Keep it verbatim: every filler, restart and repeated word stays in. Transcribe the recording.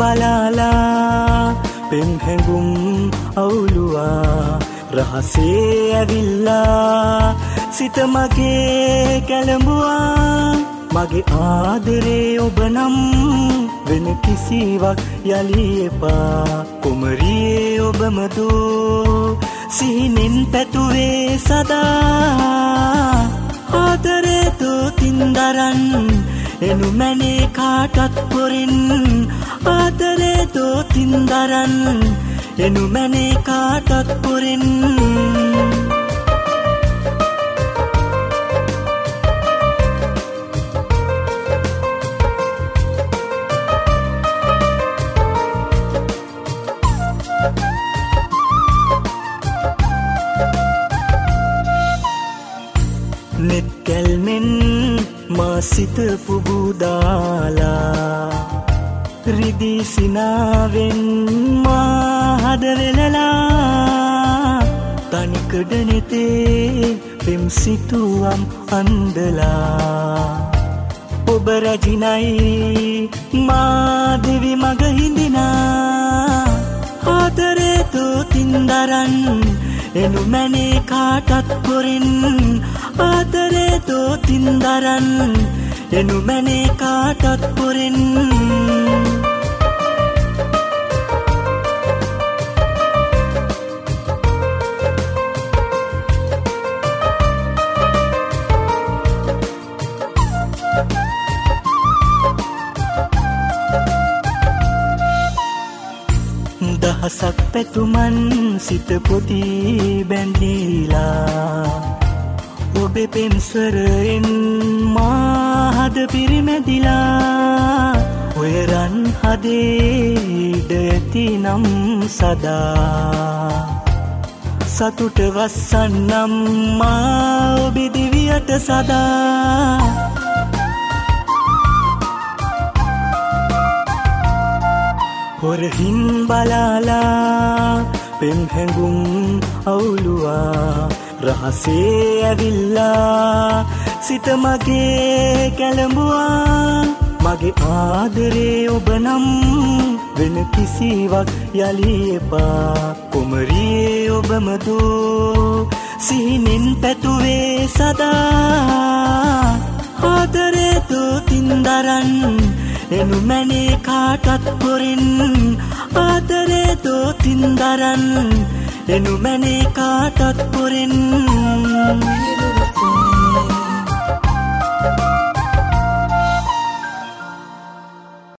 බලාලා පෙම් හැඟුම් අවුලුවා රහසේ ඇවිල්ලා සිත මගේ කැළඹුවා මගේ ආදරේ ඔබ නම් වෙන කිසිවක් යලි එපා කුමරියේ ඔබම දෝ සිහිනෙන් පැතුවේ සදා ආදරේ දෝතින් දරන් එනු මැනේ කාටත් පොරින් ආදරේ දෝතින් දරන් එනු මැනේ කාටත් පොරින් නෙත් කැල්මෙන් මා සිත පුබුදාලා රිදී සිනාවෙන් මා හද වෙලලා තනිකඩ නෙතේ පෙම් සිතුවම් අන්දලා ඔබ රැජිනයි මා දෙවි මග හිඳිනා ආදරේ දෝතින් දරන් එනු මැනේ කාටත් පොරින් ආදරේ දෝතින් දරන් එනු මැනේ කාටත් පොරින් දහසක් පැතුමන් සිත පොති බැඳීලා ඔබේ පෙම් ස්වරයෙන් මා හද පිරිමැදිලා ඔය රන් හදේ ඉඩ ඇති නම් සදා සතුට වස්සන්නම් මා ඔබේ දිවියට සදා හොරහින් බලාලා පෙම් හැඟුම් අවුලුවා රහසේ ඇවිල්ලා සිත මගේ කැළඹුවා මගේ ආදරේ ඔබ නම් වෙන කිසිවක් යලි එපා කුමරියේ ඔබම දෝ සිහිනෙන් පැතුවේ සදා ආදරේ දෝතින් දරන් එනු මැනේ කාටත් පොරින් ආදරේ දෝතින් දරන් එනු මැනේ කාටත් පොරින්